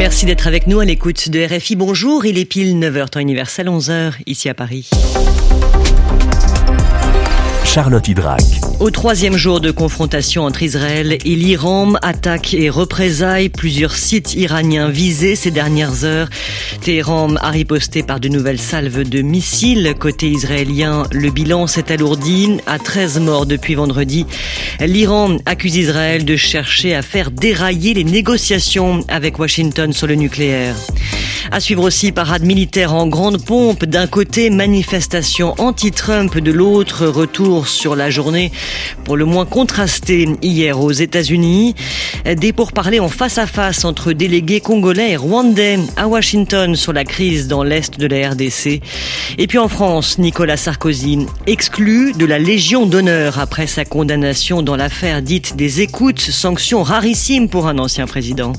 Merci d'être avec nous à l'écoute de RFI. Bonjour, il est pile 9h temps universel, 11h ici à Paris. Charlotte Hydrac. Au troisième jour de confrontation entre Israël et l'Iran, attaques et représailles, plusieurs sites iraniens visés ces dernières heures. Téhéran a riposté par de nouvelles salves de missiles. Côté israélien, le bilan s'est alourdi à 13 morts depuis vendredi. L'Iran accuse Israël de chercher à faire dérailler les négociations avec Washington sur le nucléaire. À suivre aussi, parade militaire en grande pompe. D'un côté, manifestation anti-Trump, de l'autre, retour sur la journée pour le moins contrastée hier aux États-Unis. Des pourparlers en face à face entre délégués congolais et rwandais à Washington sur la crise dans l'est de la RDC. Et puis en France, Nicolas Sarkozy exclu de la Légion d'honneur après sa condamnation dans l'affaire dite des écoutes, sanction rarissime pour un ancien président.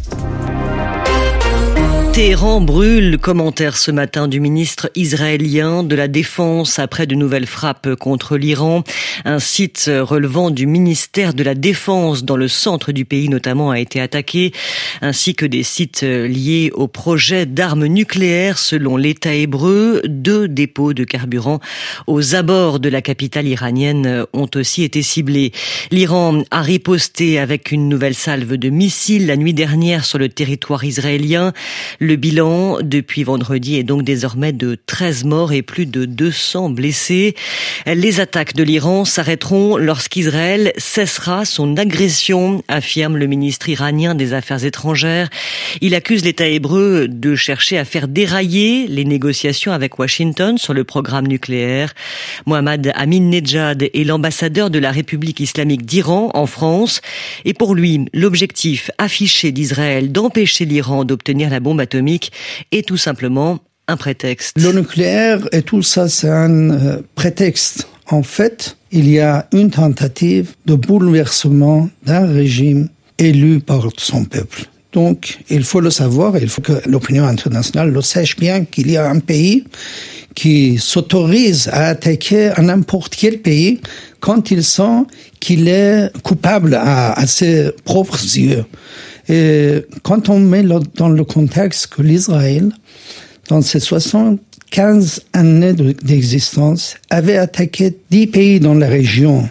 Téhéran brûle, commentaire ce matin du ministre israélien de la Défense après de nouvelles frappes contre l'Iran. Un site relevant du ministère de la Défense dans le centre du pays notamment a été attaqué, ainsi que des sites liés au projet d'armes nucléaires selon l'État hébreu. 2 dépôts de carburant aux abords de la capitale iranienne ont aussi été ciblés. L'Iran a riposté avec une nouvelle salve de missiles la nuit dernière sur le territoire israélien. Le bilan depuis vendredi est donc désormais de 13 morts et plus de 200 blessés. Les attaques de l'Iran s'arrêteront lorsqu'Israël cessera son agression, affirme le ministre iranien des Affaires étrangères. Il accuse l'État hébreu de chercher à faire dérailler les négociations avec Washington sur le programme nucléaire. Mohammad Ahmadinejad est l'ambassadeur de la République islamique d'Iran en France. Et pour lui, l'objectif affiché d'Israël d'empêcher l'Iran d'obtenir la bombe atomique est tout simplement un prétexte. Le nucléaire et tout ça, c'est un prétexte. En fait, il y a une tentative de bouleversement d'un régime élu par son peuple. Donc, il faut le savoir, il faut que l'opinion internationale le sache bien qu'il y a un pays qui s'autorise à attaquer à n'importe quel pays quand il sent qu'il est coupable à ses propres yeux. Et quand on met dans le contexte que l'Israël, dans ses 75 années d'existence, avait attaqué 10 pays dans la région,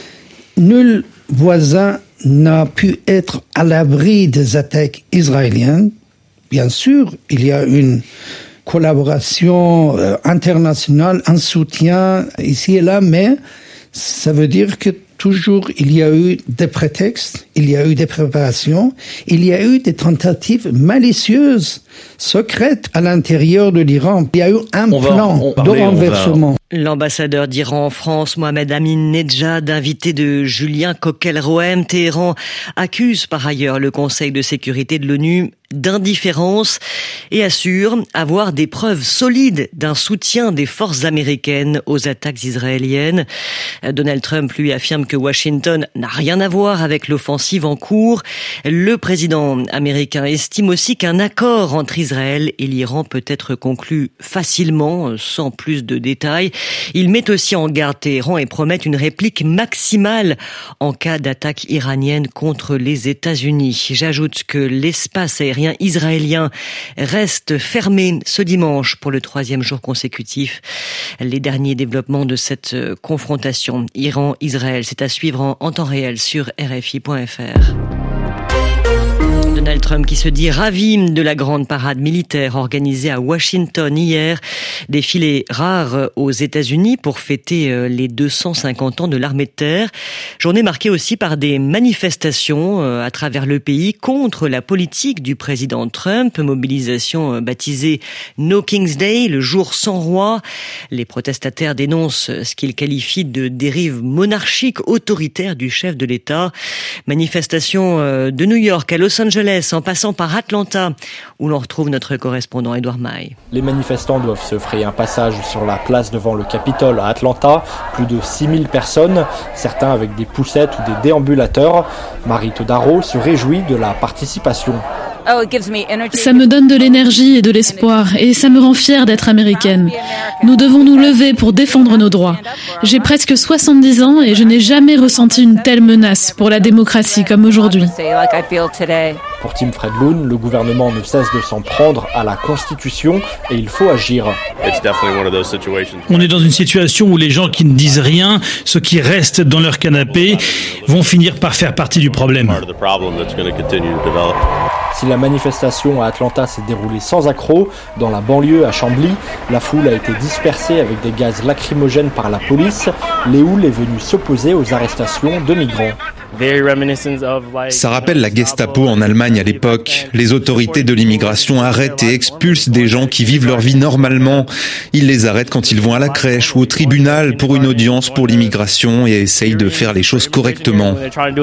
nul voisin n'a pu être à l'abri des attaques israéliennes. Bien sûr, il y a une collaboration internationale, un soutien ici et là, mais ça veut dire que toujours, il y a eu des prétextes, il y a eu des préparations, il y a eu des tentatives malicieuses, secrètes à l'intérieur de l'Iran. Il y a eu un plan de renversement. L'ambassadeur d'Iran en France, Mohammad Ahmadinejad, invité de Julien Coquel-Rohem. Téhéran accuse par ailleurs le Conseil de sécurité de l'ONU d'indifférence et assure avoir des preuves solides d'un soutien des forces américaines aux attaques israéliennes. Donald Trump, lui, affirme que Washington n'a rien à voir avec l'offensive en cours. Le président américain estime aussi qu'un accord entre Israël et l'Iran peut être conclu facilement, sans plus de détails. Il met aussi en garde Téhéran et promet une réplique maximale en cas d'attaque iranienne contre les États-Unis. J'ajoute que l'espace aérien israélien reste fermé ce dimanche pour le 3e jour consécutif. Les derniers développements de cette confrontation Iran-Israël, c'est à suivre en temps réel sur RFI.fr. Donald Trump qui se dit ravi de la grande parade militaire organisée à Washington hier. Défilé rare aux États-Unis pour fêter les 250 ans de l'armée de terre. Journée marquée aussi par des manifestations à travers le pays contre la politique du président Trump. Mobilisation baptisée No King's Day, le jour sans roi. Les protestataires dénoncent ce qu'ils qualifient de dérive monarchique autoritaire du chef de l'État. Manifestation de New York à Los Angeles en passant par Atlanta où l'on retrouve notre correspondant Edouard Maille. Les manifestants doivent se frayer un passage sur la place devant le Capitole à Atlanta. Plus de 6000 personnes, certains avec des poussettes ou des déambulateurs. Marie Todaro se réjouit de la participation. Ça me donne de l'énergie et de l'espoir et ça me rend fière d'être américaine. Nous devons nous lever pour défendre nos droits. J'ai presque 70 ans et je n'ai jamais ressenti une telle menace pour la démocratie comme aujourd'hui. Pour Tim Fredloun, le gouvernement ne cesse de s'en prendre à la Constitution et il faut agir. On est dans une situation où les gens qui ne disent rien, ceux qui restent dans leur canapé, vont finir par faire partie du problème. Si la manifestation à Atlanta s'est déroulée sans accroc, dans la banlieue à Chambly, la foule a été dispersée avec des gaz lacrymogènes par la police. Léoul est venu s'opposer aux arrestations de migrants. Ça rappelle la Gestapo en Allemagne à l'époque. Les autorités de l'immigration arrêtent et expulsent des gens qui vivent leur vie normalement. Ils les arrêtent quand ils vont à la crèche ou au tribunal pour une audience pour l'immigration et essayent de faire les choses correctement.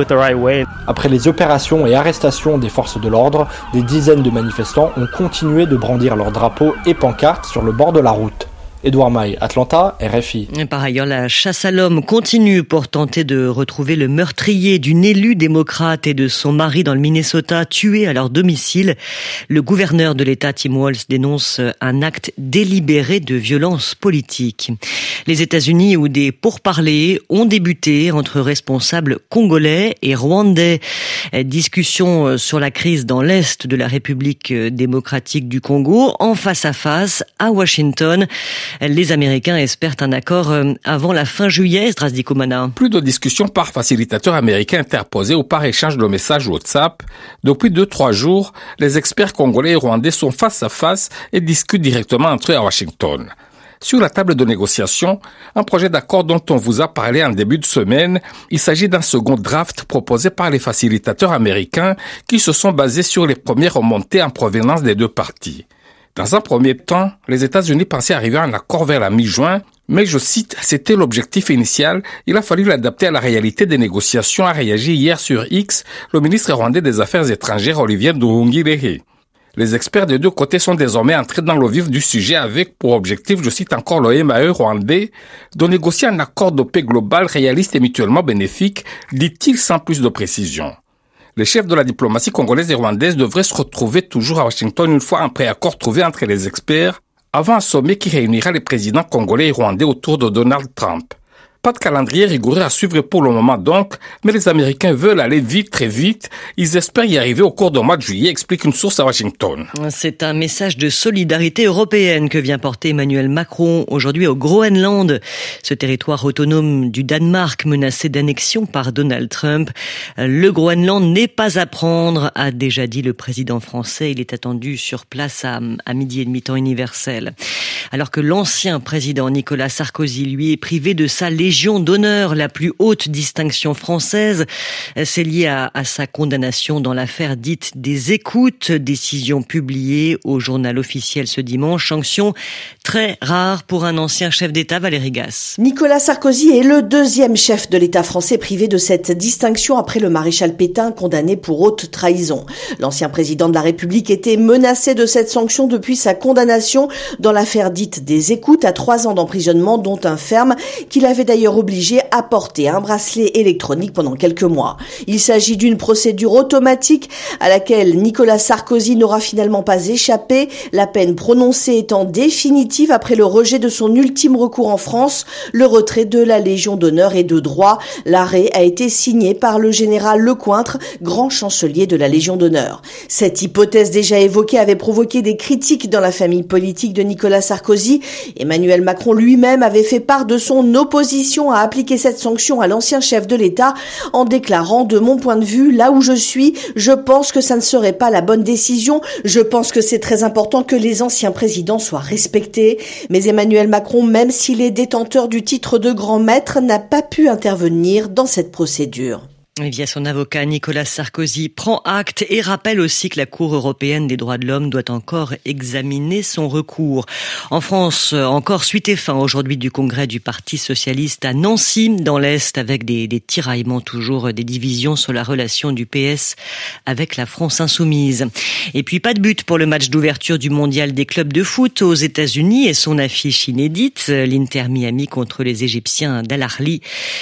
Après les opérations et arrestations des forces de l'ordre, des dizaines de manifestants ont continué de brandir leurs drapeaux et pancartes sur le bord de la route. Édouard Maille, Atlanta, RFI. Par ailleurs, la chasse à l'homme continue pour tenter de retrouver le meurtrier d'une élue démocrate et de son mari dans le Minnesota, tués à leur domicile. Le gouverneur de l'État, Tim Walz, dénonce un acte délibéré de violence politique. Les États-Unis, où des pourparlers ont débuté entre responsables congolais et rwandais. Discussion sur la crise dans l'Est de la République démocratique du Congo, en face à face à Washington. Les Américains espèrent un accord avant la fin juillet, Strasdi Komana. Plus de discussions par facilitateur américain interposé ou par échange de messages WhatsApp. Depuis 2-3 jours, les experts congolais et rwandais sont face à face et discutent directement entre eux à Washington. Sur la table de négociation, un projet d'accord dont on vous a parlé en début de semaine. Il s'agit d'un second draft proposé par les facilitateurs américains qui se sont basés sur les premières remontées en provenance des deux parties. Dans un premier temps, les États-Unis pensaient arriver à un accord vers la mi-juin, mais je cite, c'était l'objectif initial, il a fallu l'adapter à la réalité des négociations, a réagi hier sur X le ministre rwandais des Affaires étrangères Olivier Nduhungirehe. Les experts des deux côtés sont désormais entrés dans le vif du sujet avec pour objectif, je cite encore le MAE rwandais, de négocier un accord de paix global réaliste et mutuellement bénéfique, dit-il sans plus de précision. Les chefs de la diplomatie congolaise et rwandaise devraient se retrouver toujours à Washington une fois un préaccord trouvé entre les experts, avant un sommet qui réunira les présidents congolais et rwandais autour de Donald Trump. Pas de calendrier rigoureux à suivre pour le moment donc, mais les Américains veulent aller vite, très vite. Ils espèrent y arriver au cours du mois de juillet, explique une source à Washington. C'est un message de solidarité européenne que vient porter Emmanuel Macron aujourd'hui au Groenland, ce territoire autonome du Danemark menacé d'annexion par Donald Trump. Le Groenland n'est pas à prendre, a déjà dit le président français. Il est attendu sur place à 12h30 temps universel. Alors que l'ancien président Nicolas Sarkozy, lui, est privé de sa Légion d'honneur, la plus haute distinction française. C'est lié à sa condamnation dans l'affaire dite des écoutes, décision publiée au journal officiel ce dimanche. Sanction très rare pour un ancien chef d'État, Valérie Gasse. Nicolas Sarkozy est le deuxième chef de l'État français privé de cette distinction après le maréchal Pétain condamné pour haute trahison. L'ancien président de la République était menacé de cette sanction depuis sa condamnation dans l'affaire dite des écoutes à 3 ans d'emprisonnement, dont un ferme qu'il avait d'ailleurs obligé à porter un bracelet électronique pendant quelques mois. Il s'agit d'une procédure automatique à laquelle Nicolas Sarkozy n'aura finalement pas échappé, la peine prononcée étant définitive après le rejet de son ultime recours en France, le retrait de la Légion d'honneur et de droit. L'arrêt a été signé par le général Lecointre, grand chancelier de la Légion d'honneur. Cette hypothèse déjà évoquée avait provoqué des critiques dans la famille politique de Nicolas Sarkozy. Emmanuel Macron lui-même avait fait part de son opposition à appliquer cette sanction à l'ancien chef de l'État en déclarant: de mon point de vue, là où je suis, je pense que ça ne serait pas la bonne décision. Je pense que c'est très important que les anciens présidents soient respectés. Mais Emmanuel Macron, même s'il est détenteur du titre de grand maître, n'a pas pu intervenir dans cette procédure. Via son avocat, Nicolas Sarkozy prend acte et rappelle aussi que la Cour européenne des droits de l'homme doit encore examiner son recours. En France, encore suite et fin aujourd'hui du congrès du Parti socialiste à Nancy, dans l'Est, avec des tiraillements toujours, des divisions sur la relation du PS avec la France insoumise. Et puis pas de but pour le match d'ouverture du mondial des clubs de foot aux États-Unis et son affiche inédite, l'Inter Miami contre les Égyptiens d'Al-Ahly.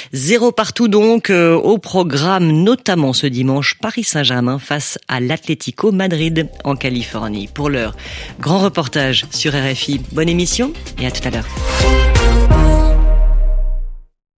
0 partout donc au programme, notamment ce dimanche, Paris Saint-Germain face à l'Atlético Madrid en Californie. Pour l'heure, grand reportage sur RFI. Bonne émission et à tout à l'heure.